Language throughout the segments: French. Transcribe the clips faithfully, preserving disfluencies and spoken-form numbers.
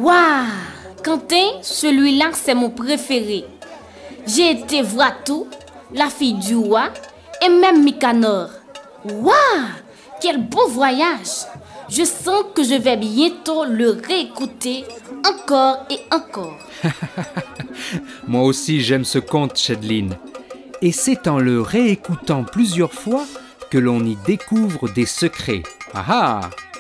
Waouh! Quentin, celui-là, c'est mon préféré. J'ai été voir tout, la fille du roi et même Mykanor. Waouh! Quel beau voyage! Je sens que je vais bientôt le réécouter encore et encore. Moi aussi, j'aime ce conte, Chedline. Et c'est en le réécoutant plusieurs fois que l'on y découvre des secrets. Ah ah!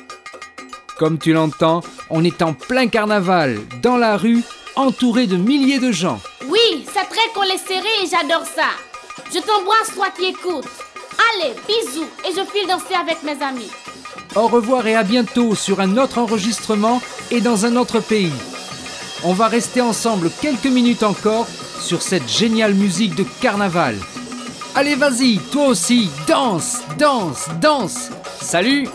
Comme tu l'entends, on est en plein carnaval, dans la rue, entouré de milliers de gens. Oui, c'est très collé serré et j'adore ça. Je t'embrasse, toi qui écoutes. Allez, bisous, et je file danser avec mes amis. Au revoir et à bientôt sur un autre enregistrement et dans un autre pays. On va rester ensemble quelques minutes encore sur cette géniale musique de carnaval. Allez, vas-y, toi aussi, danse, danse, danse. Salut!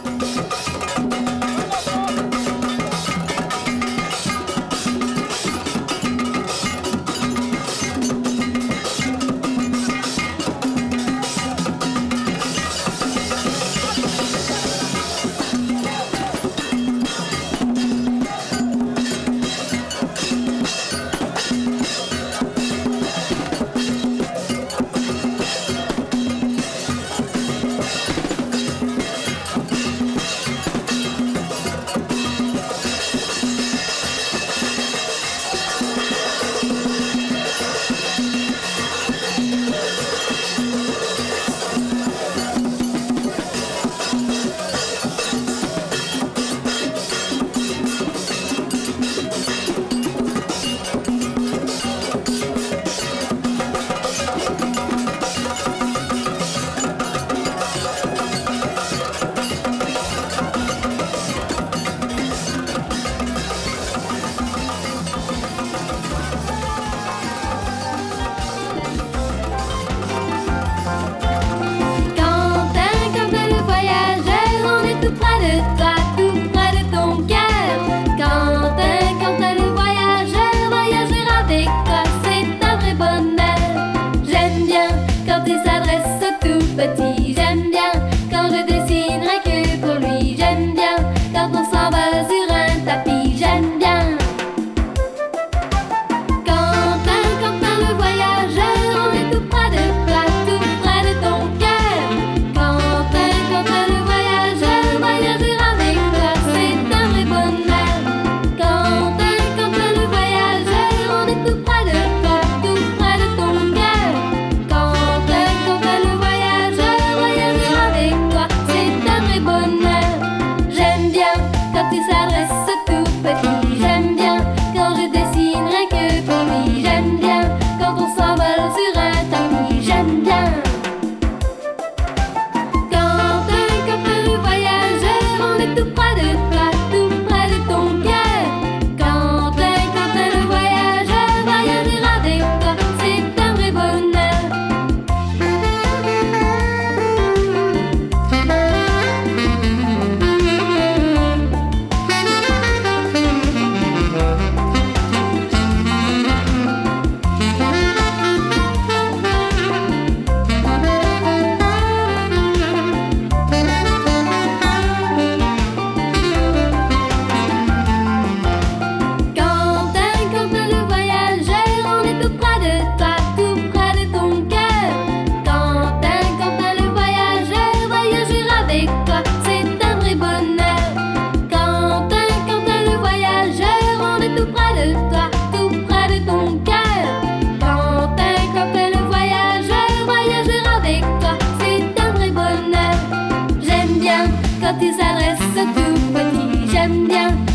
Quand il s'adresse au tout petit, j'aime bien.